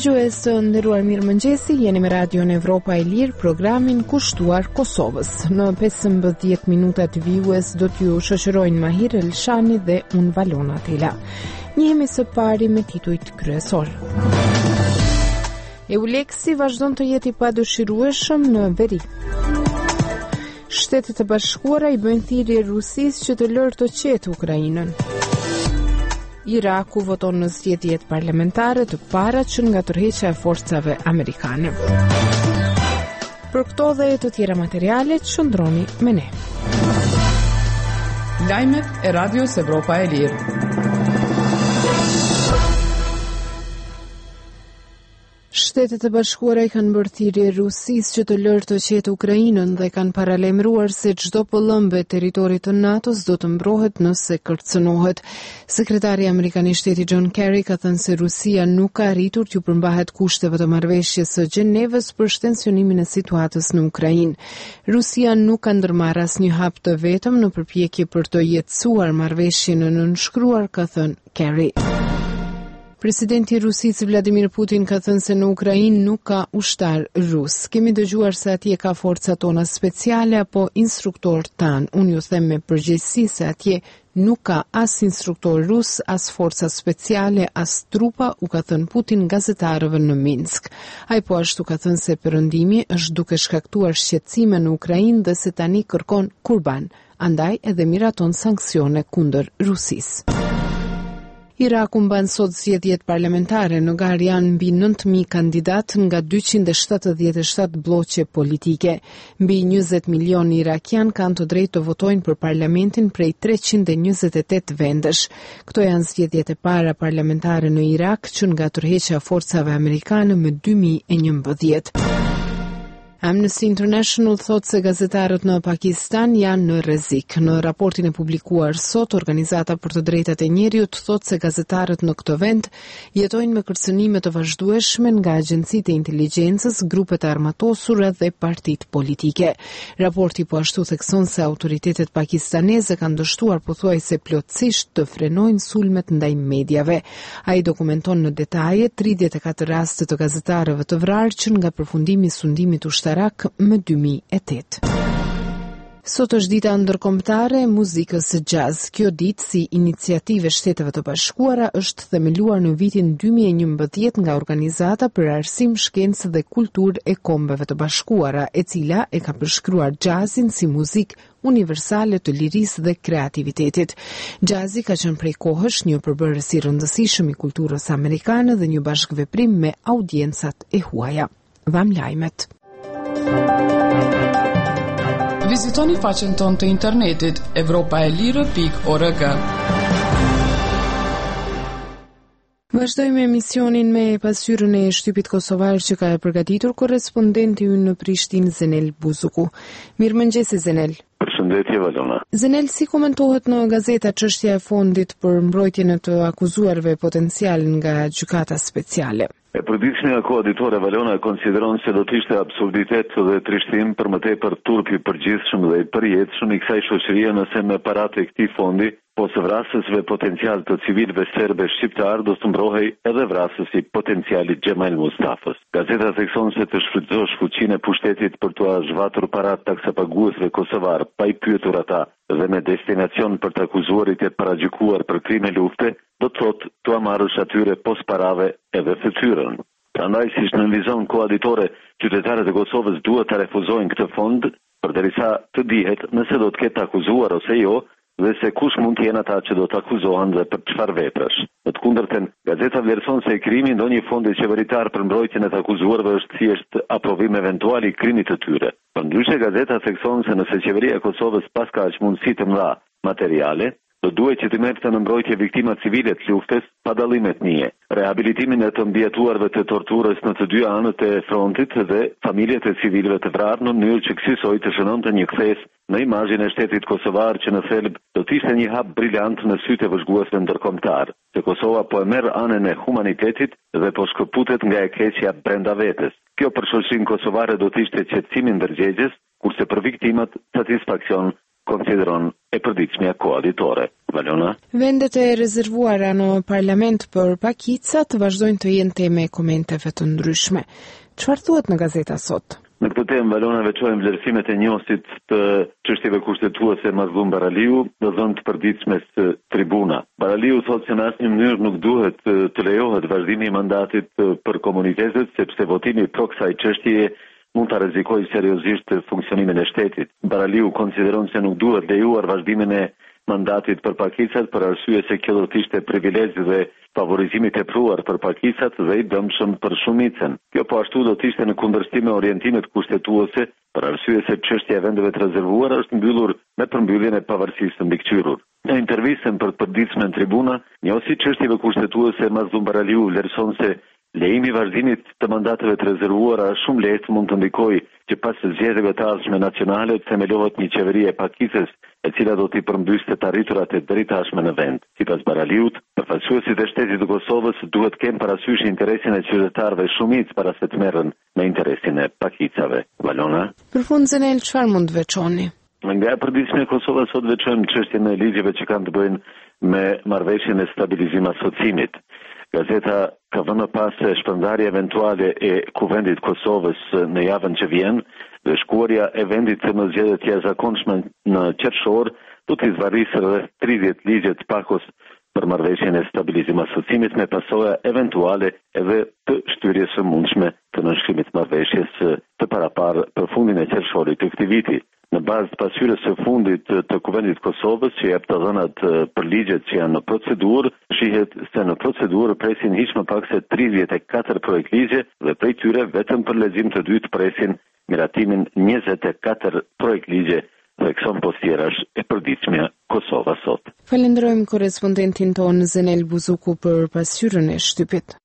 Dëgjues të nderuar, mirëmëngjesi, jeni me Radion Evropa e Lirë, programin kushtuar Kosovës. Në 15 minuta të vijues do t'ju shoqërojnë Mahir Elshani dhe unë Valona Tela. Njihemi së pari me titujt kryesor. EULEX-i vazhdon të jetë i padëshirueshëm në veri. Shtetet e Bashkuara i bëjnë thirrje Rusisë që të lërë të qetë Ukrainën. Iraku voton në zgjedhjet parlamentare të para që nga tërheqja e forcave amerikane. Për këto dhe të tjera materiale, qëndroni me ne. Lajmet e Radios Evropa e Lirë. Shtetet e Bashkuara i kanë bërë thirrje Rusisë që të lërë të qetë Ukrainën dhe kanë paralajmëruar se çdo pëllëmbë e territorit të NATO-s do të mbrohet nëse kërcënohet. Sekretari amerikan i Shtetit John Kerry ka thënë se Rusia nuk ka arritur t'ju përmbahet kushteve të marrëveshjes së Gjenevës për shtensionimin e situatës në Ukrainë. Rusia nuk ka ndërmarrë asnjë hap të vetëm në përpjekje për të jetësuar marrëveshjen në nënshkruar, ka thënë Kerry. Presidenti i Rusisë Vladimir Putin ka thënë se në Ukrainë nuk ka ushtar rus. Kemi dëgjuar se atje ka forcat tona speciale apo instruktor tan. Unë ju them me përgjegjësi se atje nuk ka as instruktor rus, as forca speciale, as trupa, u ka thënë Putin gazetarëve në Minsk. Ai po ashtu ka thënë se perëndimi është duke shkaktuar shqetësime në Ukrainë dhe se tani kërkon kurban. Andaj edhe miraton sanksione kundër Rusisë. Iraku mban sot zgjedhjet parlamentare. Në garë janë mbi 9.000 kandidat nga 277 bloqe politike. Mbi 20 milion irakian kanë të drejtë të votojnë për parlamentin prej 328 vendesh. Këto janë zgjedhjet e para parlamentare në Irak që nga tërheqja forcave amerikane më 2011. Amnesty International thotë se gazetarët në Pakistan janë në rrezik. Në raportin e publikuar sot, Organizata për të Drejtat e Njeriut thotë se gazetarët në këtë vend jetojnë me kërcënime të vazhdueshme nga agjencitë e inteligjencës, grupet e armatosura dhe partitë politike. Raporti po ashtu thekson se autoritetet pakistaneze kanë dështuar pothuajse plotësisht të frenojnë sulmet ndaj mediave. Ai dokumenton në detaje 34 raste të gazetarëve të vrarë që nga përfundimi i sundimit ushtar më 2008. Sot është dita ndërkombëtare e muzikës së jazz. Kjo ditë, si iniciativë e Shteteve të Bashkuara, është themeluar në vitin 2011 nga Organizata për Arsim, Shkencë dhe Kulturë e Kombeve të Bashkuara, e cila e ka përshkruar jazzin si muzikë universale të lirisë dhe kreativitetit. Jazzi ka qenë prej kohësh një përbërës i rëndësishëm i kulturës amerikane dhe një bashkëveprim me audiencat e huaja. Dham lajmet. Vizitoni faqen tonë të internetit evropaelire.org. Vazhdojmë emisionin me pasqyrën e shtypit kosovar që ka përgatitur korrespondenti ynë në Prishtinë, Zenel Buzuku. Mirëmëngjesi, Zenel. Përshëndetje, Valona. Zenel, si komentohet në gazeta çështja e fondit për mbrojtjen e të akuzuarve potencial nga gjykata speciale? E përditshmja koaditore Valona konsideron se do të ishte absurditet dhe trishtim për më tepër turp i përgjithshëm dhe i përjetshëm i kësaj shoqërie nëse me paratë e këtij fondi ose vrasësve potencial të civilëve serbe shqiptar do të mbrohej edhe vrasësi potencialit Xhemal Mustafës. Gazeta thekson se të shfrytëzosh fuqinë e pushtetit për t'u zhvatur parat taksapaguesve kosovar pa i pyetur ata dhe me destinacion për të akuzuarit e paragjykuar për krime lufte, do të thotë t'u marrësh atyre pos parave edhe fytyrën. Prandaj, siç nënvizon koaditore, qytetarët e Kosovës duhet ta refuzojnë këtë fond përderisa të dihet nëse do të ketë akuzuar ose jo, dhe se kush mund të jenë ata që do të akuzohen dhe për çfarë veprash. Në të kundërtën, gazeta vlerëson se krimi i ndonjë fondi qeveritar për mbrojtjen e të akuzuarve është thjesht aprovim eventual i krimit të tyre. Përndryshe, gazeta thekson se nëse qeveria e Kosovës pas ka aq mundësi të mëdha materiale, do duhet që të merrte në mbrojtje viktimat civile të luftës pa dallim etnie, rehabilitimin e të mbijetuarve të torturës në të dy anët e frontit dhe familjet e civilëve të vrarë në mënyrë që kësaj të shënonte një kthes në imazhin e shtetit kosovar që në thelb do të ishte një hap briljant në sytë e vëzhguesve ndërkombëtar. Se Kosova po e merr anën e humanitetit dhe po shkëputet nga e keqja brenda vetes. Kjo për shoqërinë kosovare do të ishte qetësim i ndërgjegjës, kurse për viktimat satisfaksion, konsideron e përditshmja koaditore. Valona. Vendet e rezervuara në parlament për pakicat vazhdojnë të jenë teme e komenteve të ndryshme. Çfarë thuhet në gazeta sot? Në këtë temë, Valona, veçojmë vlerësimet e njohësit të çështjeve kushtetuese Mazlum Baraliu në dhënë të përditshme së tribuna. Baraliu thotë se në asnjë mënyrë nuk duhet të lejohet vazhdimi i mandatit për komunitetet, sepse votimi pro kësaj çështjeje mund të rrezikojë seriozisht funksionimin e shtetit. Baraliu konsideron se nuk duhet lejuar vazhdimin e mandatit për pakicat për arsye se kjo do të ishte privilegj dhe favorizimi i tepruar për pakicat dhe i dëmshëm për shumicën. Kjo po ashtu do të ishte në kundërshtim me orientimet kushtetuese për arsye se çështja e vendeve të rezervuara është mbyllur me përmbylljen e pavarësisë së mbikëqyrur. Në intervistën për të përditshme në tribuna, njësi çështjeve kushtetuese Mazlum Baraliu vlerëson se lejimi i vazhdimit të mandateve të rezervuara shumë lehtë mund të ndikojë që pas zgjedhjeve të ardhshme nacionale të themelohet një qeveri e pakicës e cila do t'i përmbyste të arriturat e dritashme në vend. Sipas Baraliut, përfaqësuesit e shtetit të Kosovës duhet kenë parasysh interesin e qytetarëve shumicë para se të merren me interesin e pakicave. Valona. Për fund, Zenel, çfarë mund të veçoni? Nga përditshmja e Kosovës sot veçojmë çështjen e ligjeve që kanë të bëjnë me marrëveshjen e stabilizim asociimit. Gazeta ka vënë pas shpërndarje eventuale e Kuvendit Kosovës në javën që vjen dhe shkuarja e vendit në zgjedhje të jashtëzakonshme në qershor do të zvarrisë rreth 30 ligje të pakos për marrëveshjen e stabilizim asociimit me pasoja eventuale edhe të shtyrjes së mundshme të nënshkrimit marrëveshjes të paraparë për fundin e qershorit të këtij viti. Në bazë të pasqyrës së fundit të Kuvendit Kosovës që jep të dhënat për ligjet që janë në procedurë, shihet se në procedurë presin hiç më pak se 34 projekt ligje dhe prej tyre vetëm për lexim të dytë presin miratimin 24 projekt ligje dhe këson postjerash e përditshmja Kosova sot. Falenderojmë korrespondentin tonë Zenel Buzuku për pasqyrën e shtypit.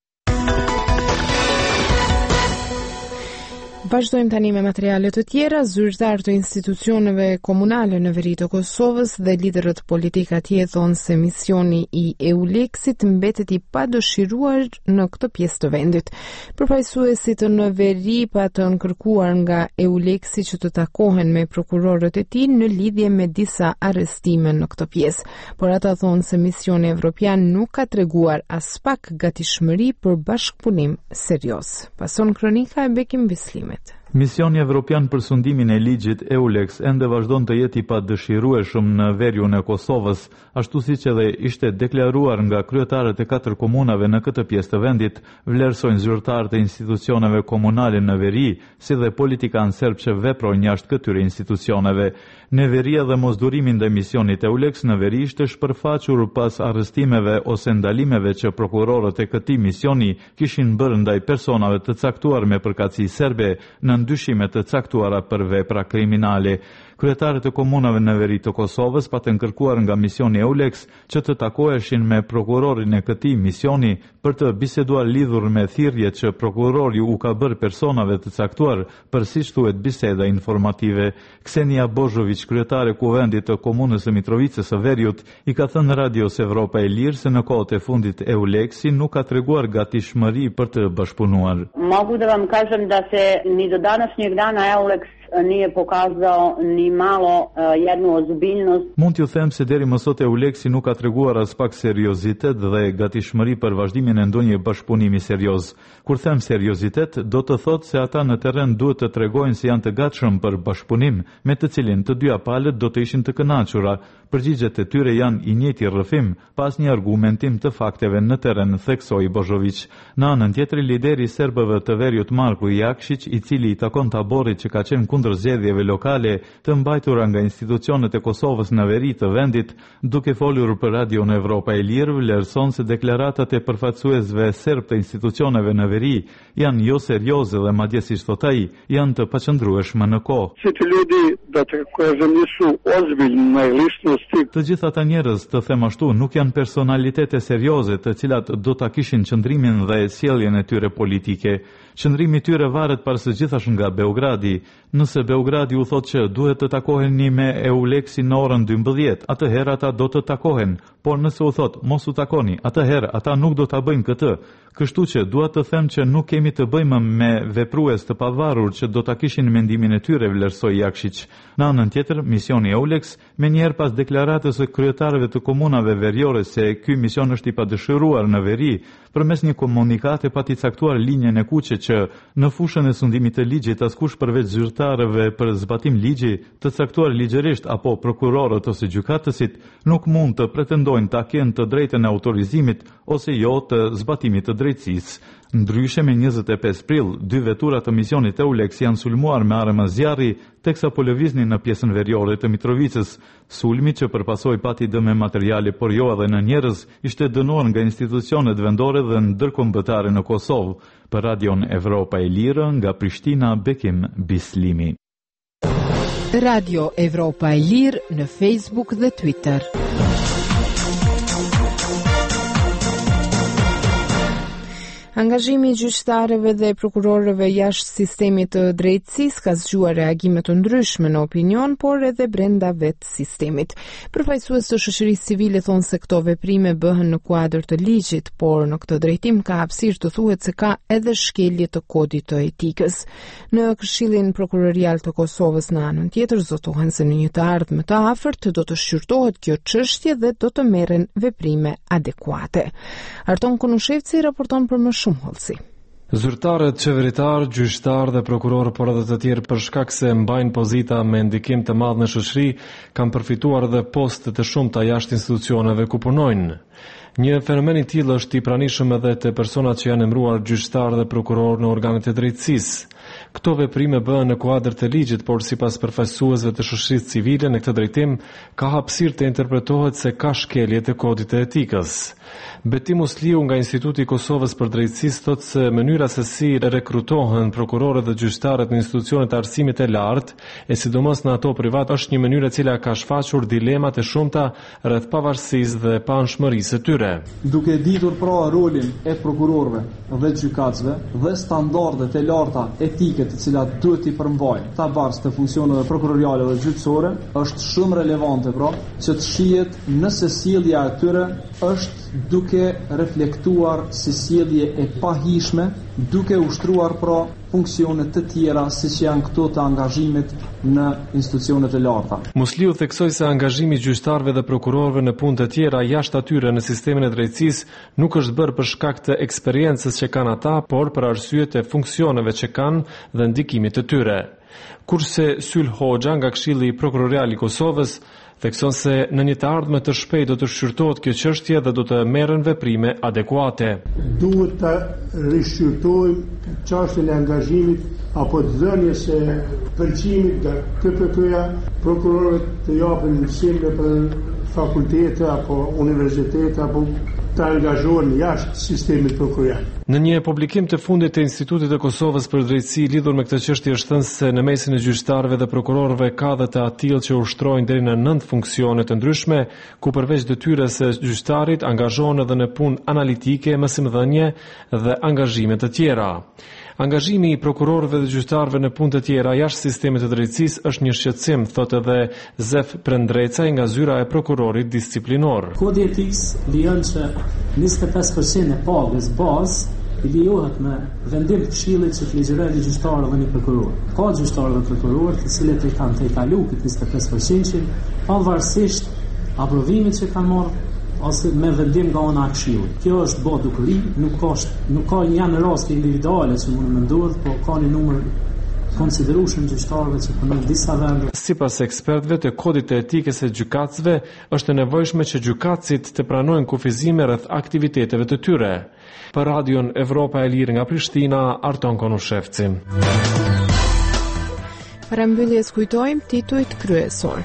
Vazhdojmë tani me materiale të tjera. Zyrtar të institucioneve komunale në veri të Kosovës dhe liderët politik atje thonë se misioni i EULEX-it mbetet i padëshiruar në këtë pjesë të vendit. Përfaqësuesit në veri patën kërkuar nga EULEX-i që të takohen me prokurorët e tij në lidhje me disa arrestime në këtë pjesë, por ata thonë se misioni evropian nuk ka treguar as pak gatishmëri për bashkëpunim serioz. Pason kronika e Bekim Bislimet. Misioni evropian për sundimin e ligjit EULEX ende vazhdon të jeti pa dëshirueshëm në veriun e Kosovës, ashtu siç edhe ishte deklaruar nga kryetarët e 4 komunave në këtë pjesë të vendit, vlerësojnë zyrtarët e institucioneve komunale në veri, si dhe politikanë serb që veprojnë jashtë këtyre institucioneve. Neveria dhe mosdurimin ndaj misionit EULEX në veri ishte shpërfaqur pas arrestimeve ose ndalimeve që prokurorët e këtij misioni kishin bërë ndaj personave të caktuar me përkatësi serbe në ndyshimet të caktuara për vepra kriminale. Kryetarët e komunave në veri të Kosovës patën kërkuar nga misioni EULEX që të takoheshin me prokurorin e këtij misioni për të biseduar lidhur me thirrjet që prokurori u ka bërë personave të caktuar për siç thuhet biseda informative. Ksenia Bozhović, kryetare kuvendit të komunës së Mitrovicës së Veriut, i ka thënë Radios Evropa e Lirë se në kohët e fundit EULEX-i nuk ka treguar gatishmëri për të bashkëpunuar. Mogu da vam kažem da se ni do današnjeg dana EULEX nije pokazao ni malo jednu ozbiljnost. Mund t'ju them se deri më sot EULEX-i nuk ka treguar as pak seriozitet dhe gatishmëri për vazhdimin e ndonjë bashkëpunimi serioz. Kur them seriozitet, do të thotë se ata në terren duhet të tregojnë se janë të gatshëm për bashkëpunim, me të cilin të dyja palët do të ishin të kënaqura. Përgjigjet e tyre janë i njëjti rrëfim, pas një argumentim të fakteve në terren, theksoi Bozhović. Në anën tjetër, lideri i serbëve të Veriut Marko Jakšić, i cili i takon taborit që ka qenë kundër zgjedhjeve lokale të mbajtura nga institucionet e Kosovës në veri të vendit, duke folur për Radion Evropa e Lirë, vlerëson se deklaratat e përfaqësuesve serb të institucioneve në veri janë jo serioze dhe madje siç thot ai, janë të paqëndrueshme në kohë. Të gjithë ata njerëz, të them ashtu, nuk janë personalitete serioze të cilat do ta kishin qëndrimin dhe sjelljen e tyre politike. Qëndrimi i tyre varet para së gjithash nga Beogradi. Në nëse Beogradi u thot që duhet të takoheni me EULEX-in në orën 12, atëherë ata do të takohen, por nëse u thot mos u takoni, atëherë ata nuk do ta bëjnë këtë. Kështu që dua të them që nuk kemi të bëjmë me veprues të pavarur që do ta kishin mendimin e tyre, vlerësoi Jakšić. Në anën tjetër, misioni EULEX, menjëherë pas deklaratës së kryetarëve të komunave veriore se ky mision është i padëshiruar në veri, përmes një komunikate pati caktuar linjën e kuqe që në fushën e sundimit të ligjit askush përveç zyrtarëve për zbatim ligji të caktuar ligjërisht apo prokurorët ose gjykatësit nuk mund të pretendojnë ta kenë të drejtën e autorizimit ose jo të zbatimit të drejtësisë. Ndryshe me 25 prill, 2 vetura të misionit EULEX janë sulmuar me armë zjarri, teksa po lëviznin në pjesën veriore të Mitrovicës. Sulmi që përpasoi pati dëme materiale por jo edhe në njerëz, ishte dënuar nga institucionet vendore dhe ndërkombëtare në Kosovë. Për Radion Evropa e Lirë, nga Prishtina, Bekim Bislimi. Radio Evropa e Lirë në Facebook dhe Twitter. Angazhimi i gjyqtarëve dhe prokurorëve jashtë sistemit të drejtësisë ka zgjuar reagime të ndryshme në opinion, por edhe brenda vetë sistemit. Përfaqësues të shoqërisë civile thonë se këto veprime bëhen në kuadër të ligjit, por në këtë drejtim ka hapësirë të thuhet se ka edhe shkelje të kodit të etikës. Në Këshillin Prokurorial të Kosovës në anën tjetër zotohen se në një të ardhme të afërt do të shqyrtohet kjo çështje dhe do të merren veprime adekuate. Arton Konushevci raporton për më shumë hollësi. Zyrtarët qeveritar, gjyqtar dhe prokuror, por edhe të tjerë për shkak se mbajnë pozita me ndikim të madh në shoqëri, kanë përfituar edhe poste të shumta jashtë institucioneve ku punojnë. Një fenomen i tillë është i pranishëm edhe te personat që janë emëruar gjyqtar dhe prokuror në organet e drejtësisë. Këto veprime bëhen në kuadër të ligjit, por sipas përfaqësuesve të shoqërisë civile në këtë drejtim ka hapësirë të interpretohet se ka shkelje të kodit të etikës. Betim Musliu nga Instituti i Kosovës për Drejtësisë thotë se mënyra se si rekrutohen prokurorët dhe gjyqtarët në institucionet e arsimit të lartë, e sidomos në ato privat, është një mënyrë e cila ka shfaqur dilemat e shumta rreth pavarësisë dhe paanshmërisë së tyre. Duke ditur pra rolin e prokurorëve dhe gjykatësve dhe standardet e larta etike të cilat duhet i përmbajnë ta barës të funksioneve prokuroriale dhe gjyqësore, është shumë relevante pra që të shihet nëse sjellja e tyre është duke reflektuar si sjellje e pahishme, duke ushtruar pra funksione të tjera siç janë këto të angazhimit në institucionet e larta. Musliu theksoi se angazhimi i gjyqtarëve dhe prokurorëve në punë të tjera jashtë atyre në sistemin e drejtësisë nuk është bërë për shkak të eksperiencës që kanë ata, por për arsye të funksioneve që kanë dhe ndikimit të tyre. Kurse Syl Hoxha nga Këshilli Prokurorial i Kosovës thekson se në një të ardhme të shpejtë do të shqyrtohet kjo çështje dhe do të merren veprime adekuate. Duhet të rishqyrtojmë çështjen e angazhimit apo të dhënies së pëlqimit nga KPK-ja, prokurorët të japin mësime për fakultete apo universitete apo të angazhohen jashtë sistemit prokurorial. Në një publikim të fundit të Institutit të Kosovës për Drejtësi lidhur me këtë çështje është thënë se në mesin e gjyqtarëve dhe prokurorëve ka dhe të atill që ushtrojnë deri në 9 funksione të ndryshme, ku përveç detyrës së gjyqtarit angazhohen edhe në punë analitike, mësimdhënie dhe angazhime të tjera. Angazhimi i prokurorëve dhe gjyqtarëve në punë të tjera jashtë sistemit të drejtësisë është një shqetësim, thotë edhe Zef Prendreca nga zyra e prokurorit disciplinor. Kodi i etikës lejon që 25% e pagës bazë i lejohet me vendim të Këshillit që të ligjërojë gjyqtarë dhe një prokuror. Ka gjyqtarë dhe prokurorë të cilët i kanë të kalu këtë 25%, pavarësisht aprovimit që kanë marrë ose me vendim nga ana e Këshillit. Kjo është bë dukuri, nuk ka janë raste individuale që mund të ndodh, por ka një numër konsiderueshëm gjyqtarëve që punojnë në disa vende. Sipas ekspertëve të kodit të etikës së gjykatësve, është e nevojshme që gjykatësit të pranojnë kufizime rreth aktiviteteve të tyre. Për Radion Evropa e Lirë nga Prishtina, Arton Konushevci. Para mbylljes kujtojmë titujt kryesor.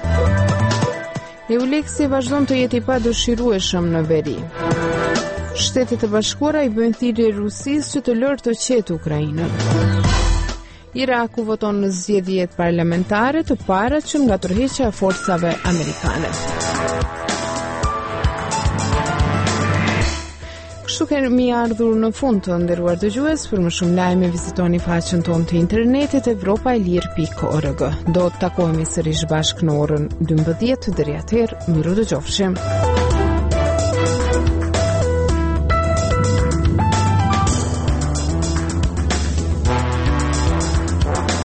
EULEX-i vazhdon të jetë i padëshirueshëm në veri. Shtetet e Bashkuara i bëjnë thirrje Rusisë që të lërë të qetë Ukrainën. Iraku voton në zgjedhjet parlamentare të para që nga tërheqja e forcave amerikane. kështu kemi ardhur në fund të nderuar dëgjues. Për më shumë lajme vizitoni faqen tonë të internetit evropaelir.org. Do të takohemi sërish bashkë në orën 12. Deri atëherë, miru dëgjofshim.